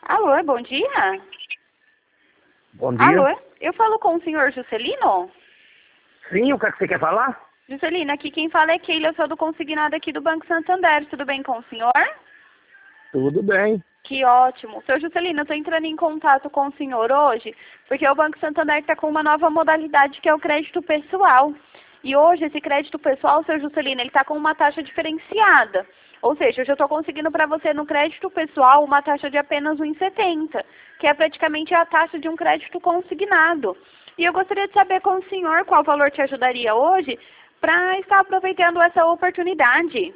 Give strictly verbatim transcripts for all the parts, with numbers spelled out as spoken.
Alô, bom dia. Bom dia. Alô, eu falo com o senhor Juscelino? Sim, o que, é que você quer falar? Juscelino, aqui quem fala é Keila, eu sou do consignado aqui do Banco Santander. Tudo bem com o senhor? Tudo bem. Que ótimo. Seu Juscelino, eu estou entrando em contato com o senhor hoje, porque o Banco Santander está com uma nova modalidade que é o crédito pessoal. E hoje esse crédito pessoal, seu Juscelino, ele está com uma taxa diferenciada. Ou seja, hoje eu estou conseguindo para você no crédito pessoal uma taxa de apenas um vírgula setenta, que é praticamente a taxa de um crédito consignado. E eu gostaria de saber com o senhor qual valor te ajudaria hoje para estar aproveitando essa oportunidade.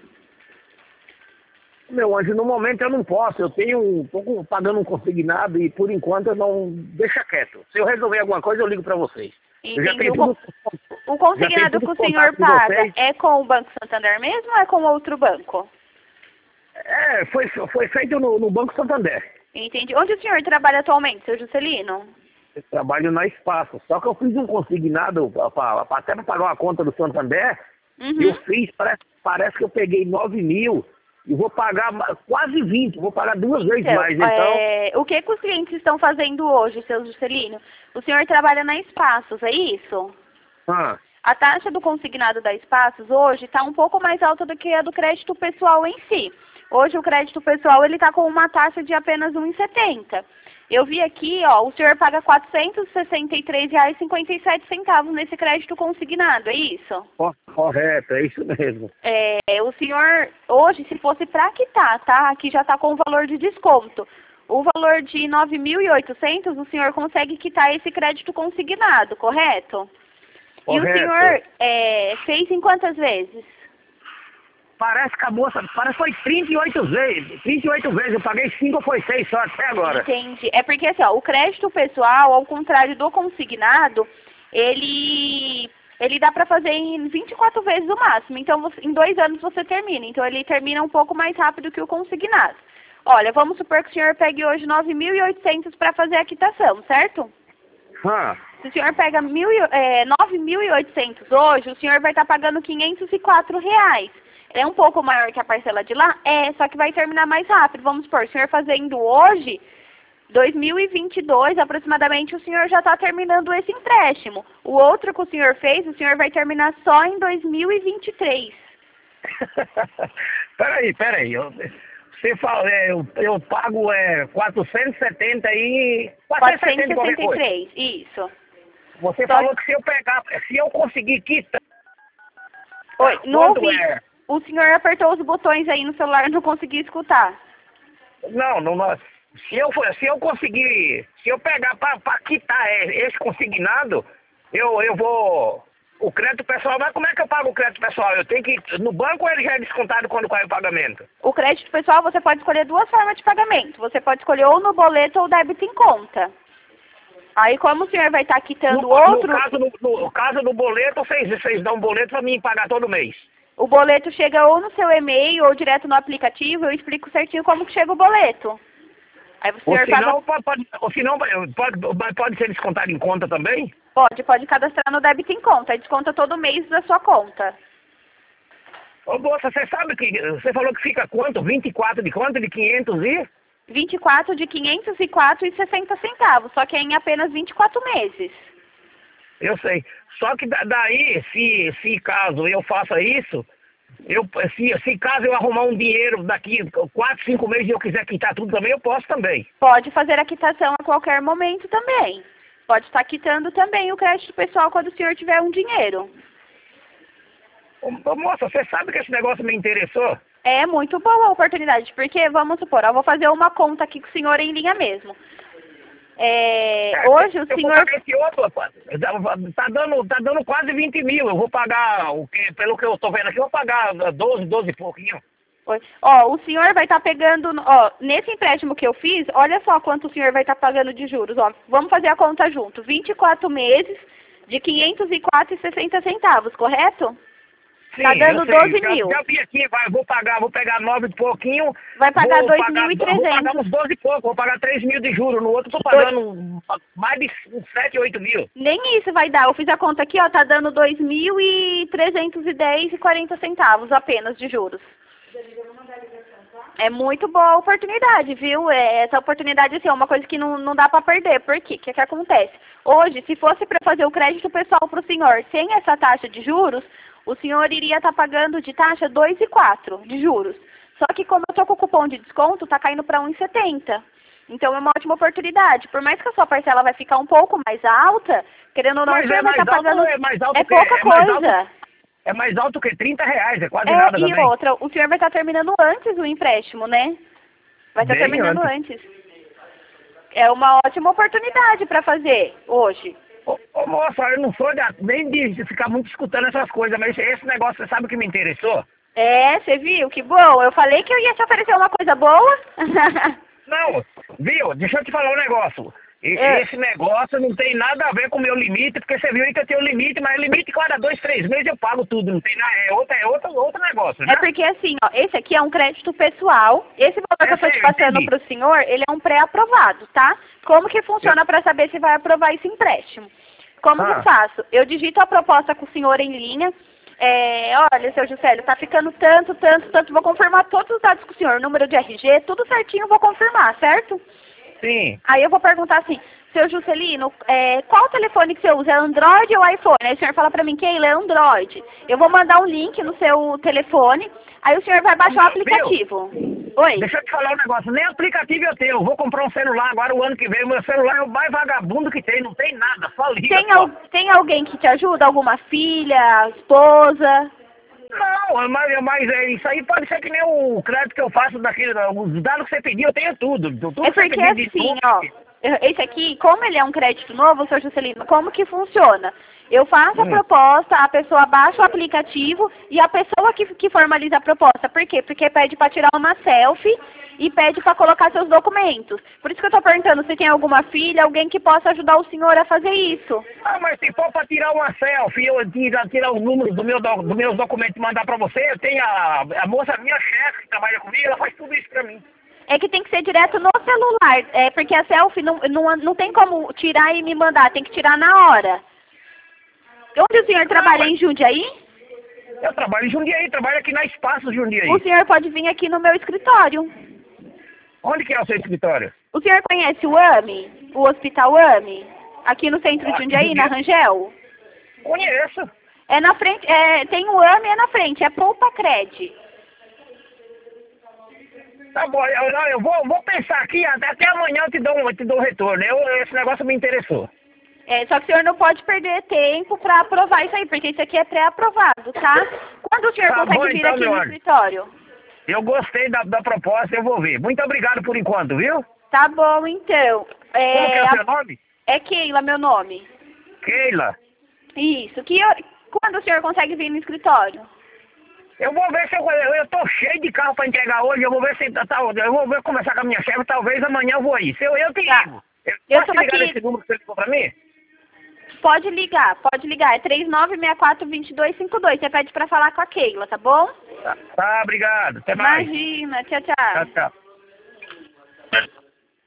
Meu anjo, no momento eu não posso. Eu tenho, estou pagando um consignado e por enquanto eu não... Deixa quieto. Se eu resolver alguma coisa, eu ligo para vocês. Eu já Entendi. tenho O, tudo, o consignado que o senhor paga é com o Banco Santander mesmo ou é com outro banco? É, foi, foi feito no, no Banco Santander. Entendi. Onde o senhor trabalha atualmente, seu Juscelino? Eu trabalho na Espaço. Só que eu fiz um consignado, pra, pra, até para pagar uma conta do Santander, Uhum. eu fiz, parece, parece que eu peguei nove mil e vou pagar quase vinte, vou pagar duas vezes Então, mais. Então, é, o que, que os clientes estão fazendo hoje, seu Juscelino? O senhor trabalha na Espaços, é isso? ah, A taxa do consignado da Espaços hoje está um pouco mais alta do que a do crédito pessoal em si. Hoje o crédito pessoal ele está com uma taxa de apenas um vírgula setenta. Eu vi aqui, ó, o senhor paga quatrocentos e sessenta e três reais e cinquenta e sete centavos nesse crédito consignado, é isso? correto, é isso mesmo. É, o senhor, hoje, se fosse para quitar, tá? Aqui já está com o valor de desconto. O valor de nove mil e oitocentos, o senhor consegue quitar esse crédito consignado, correto? Correto. E o senhor é, fez em quantas vezes? Parece que a moça, parece que foi trinta e oito vezes. trinta e oito vezes, eu paguei cinco ou foi seis só até agora. Entendi. É porque assim, ó, o crédito pessoal, ao contrário do consignado, ele, ele dá para fazer em vinte e quatro vezes o máximo. Então, você, em dois anos você termina. Então, ele termina um pouco mais rápido que o consignado. Olha, vamos supor que o senhor pegue hoje nove mil e oitocentos para fazer a quitação, certo? Ah, Se o senhor pega mil, é, nove mil e oitocentos hoje, o senhor vai estar pagando quinhentos e quatro reais. É um pouco maior que a parcela de lá? É, só que vai terminar mais rápido. Vamos supor, o senhor fazendo hoje, dois mil e vinte e dois aproximadamente, o senhor já está terminando esse empréstimo. O outro que o senhor fez, o senhor vai terminar só em dois mil e vinte e três. peraí, peraí. Eu, você fala, é, eu, eu pago é, quatrocentos e setenta e... quatrocentos e sessenta e três, isso. Você Só falou que se eu pegar, se eu conseguir quitar... Oi, não ouvi. É? O senhor apertou os botões aí no celular e não consegui escutar. Não, não, não. Se eu, for, se eu conseguir, se eu pegar para quitar esse consignado, eu, eu vou... O crédito pessoal, mas como é que eu pago o crédito pessoal? Eu tenho que ir no banco ou ele já é descontado quando cai o pagamento? O crédito pessoal, você pode escolher duas formas de pagamento. Você pode escolher ou no boleto ou débito em conta. Aí, como o senhor vai estar quitando no, outro... No caso, no, no caso do boleto, vocês, vocês dão um boleto para mim pagar todo mês. O boleto chega ou no seu e-mail ou direto no aplicativo. Eu explico certinho como que chega o boleto. Aí o senhor ou se não, paga... pode, pode, ou se não pode, pode ser descontado em conta também? Pode, pode cadastrar no débito em conta. Aí desconta todo mês da sua conta. Ô, moça, você sabe que... Você falou que fica quanto? vinte e quatro de quanto? De quinhentos e... vinte e quatro de quinhentos e quatro reais e sessenta centavos. Só que é em apenas vinte e quatro meses. Eu sei. Só que daí, se, se caso eu faça isso, eu, se, se caso eu arrumar um dinheiro daqui quatro, cinco meses e eu quiser quitar tudo também, eu posso também. Pode fazer a quitação a qualquer momento também. Pode estar quitando também o crédito pessoal quando o senhor tiver um dinheiro. Ô, moça, você sabe que esse negócio me interessou? É muito boa a oportunidade, porque, vamos supor, eu vou fazer uma conta aqui com o senhor em linha mesmo. É, é, hoje o eu senhor... Vou pagar esse outro, tá dando, tá dando quase vinte mil, eu vou pagar, o que, pelo que eu tô vendo aqui, eu vou pagar doze, doze e pouquinho. Ó, o senhor vai estar pegando, ó, nesse empréstimo que eu fiz, olha só quanto o senhor vai estar pagando de juros, ó. Vamos fazer a conta junto. vinte e quatro meses de quinhentos e quatro reais e sessenta centavos, correto? Sim, tá dando doze já, mil. Já vi aqui, vai, vou pagar, vou pegar nove e pouquinho. Vai pagar dois pagar, mil e trezentos. Vou pagar uns doze e pouco, vou pagar três mil de juros. No outro tô pagando dois... mais de sete, oito mil. Nem isso vai dar. Eu fiz a conta aqui, ó, tá dando dois mil e trezentos e dez reais e quarenta centavos apenas de juros. É muito boa a oportunidade, viu? É, essa oportunidade assim, é uma coisa que não, não dá para perder. Por quê? O que, que acontece? Hoje, se fosse para fazer o crédito pessoal para o senhor sem essa taxa de juros, o senhor iria estar tá pagando de taxa dois vírgula quatro de juros. Só que como eu estou com o cupom de desconto, está caindo para um vírgula setenta. Então é uma ótima oportunidade. Por mais que a sua parcela vai ficar um pouco mais alta, querendo ou não, Mas o senhor é vai estar mais tá alto, pagando... é mais alto É que- pouca é mais coisa. alto- É mais alto que trinta reais, é quase É, nada e também. outra, o senhor vai estar terminando antes o empréstimo, né? Vai estar Bem terminando antes. antes. É uma ótima oportunidade para fazer hoje. Ô, ô moça, eu não sou de, nem de ficar muito escutando essas coisas, mas esse, esse negócio, você sabe o que me interessou? É, você viu? Que bom. Eu falei que eu ia te oferecer uma coisa boa. Não, viu? Deixa eu te falar um negócio. E- É. Esse negócio não tem nada a ver com o meu limite, porque você viu aí que eu tenho limite, mas limite cada dois, três meses eu pago tudo. Não tem nada, é outro, é outro, outro negócio, né? É porque assim, ó, esse aqui é um crédito pessoal. Esse valor que eu tô Eu te sei, eu passando entendi. pro senhor, ele é um pré-aprovado, tá? Como que funciona para saber se vai aprovar esse empréstimo? Como que eu Ah. faço? Eu digito a proposta com o senhor em linha. É, olha, seu Juscelio, tá ficando tanto, tanto, tanto. Vou confirmar todos os dados com o senhor, número de R G, tudo certinho, vou confirmar, certo? Sim. Aí eu vou perguntar assim, seu Juscelino, é, qual telefone que você usa? É Android ou iPhone? Aí o senhor fala pra mim, Keila, é Android. Eu vou mandar um link no seu telefone, aí o senhor vai baixar o aplicativo. Oi? Deixa eu te falar um negócio, nem aplicativo eu tenho. Eu vou comprar um celular agora o ano que vem. O meu celular é o mais vagabundo que tem, não tem nada, só liga. Tem, só. al tem alguém que te ajuda? Alguma filha, esposa? Não, mas, mas é, isso aí pode ser que nem o crédito que eu faço daquele, os dados que você pediu, eu tenho tudo. tudo É que você porque pediu de assim, tudo. ó, esse aqui, como ele é um crédito novo, seu Juscelino, como que funciona? Eu faço a Hum. proposta, a pessoa baixa o aplicativo e a pessoa que, que formaliza a proposta. Por quê? Porque pede para tirar uma selfie e pede para colocar seus documentos. Por isso que eu estou perguntando se tem alguma filha, alguém que possa ajudar o senhor a fazer isso. Ah, mas se for para tirar uma selfie, eu tirar, tirar os números do meu, do, dos meus documentos e mandar para você, eu tenho a, a moça, minha chefe que trabalha comigo, ela faz tudo isso para mim. É que tem que ser direto no celular, é porque a selfie não, não, não tem como tirar e me mandar, tem que tirar na hora. Onde o senhor trabalha? mas- Em Jundiaí? Eu trabalho em Jundiaí, trabalho aqui na Espaço Jundiaí. O senhor pode vir aqui no meu escritório. Onde que é o seu escritório? O senhor conhece o AME? O Hospital AME? Aqui no centro de Ah, Jundiaí, na Rangel? Conheço. É na frente, é, tem o AME, é na frente, é Poupa Cred. Tá bom, eu, eu- eu vou, vou pensar aqui, até, até amanhã eu te dou um, eu te dou um retorno. Eu, esse negócio me interessou. É, só que o senhor não pode perder tempo para aprovar isso aí, porque isso aqui é pré-aprovado, tá? Quando o senhor Tá consegue bom, vir então, aqui meu no anjo. escritório? Eu gostei da, da proposta, eu vou ver. Muito obrigado por enquanto, viu? Tá bom, então. É, Como que é o a- seu nome? é Keila, meu nome. Keila. Isso. Que eu- quando o senhor consegue vir no escritório? Eu vou ver se eu, eu, eu tô cheio de carro pra entregar hoje, eu vou ver se tá, tá- eu vou ver, conversar com a minha chefe, talvez amanhã eu vou aí. Se eu, eu te Tá. ligo. Eu, Eu posso tô ligar aqui. nesse número que você ligou pra mim? Pode ligar, pode ligar. É três nove seis quatro, dois dois cinco dois. Você pede pra falar com a Keila, tá bom? Tá, tá, obrigado. Até mais. Imagina. Tchau, Tchau, tchau. tchau.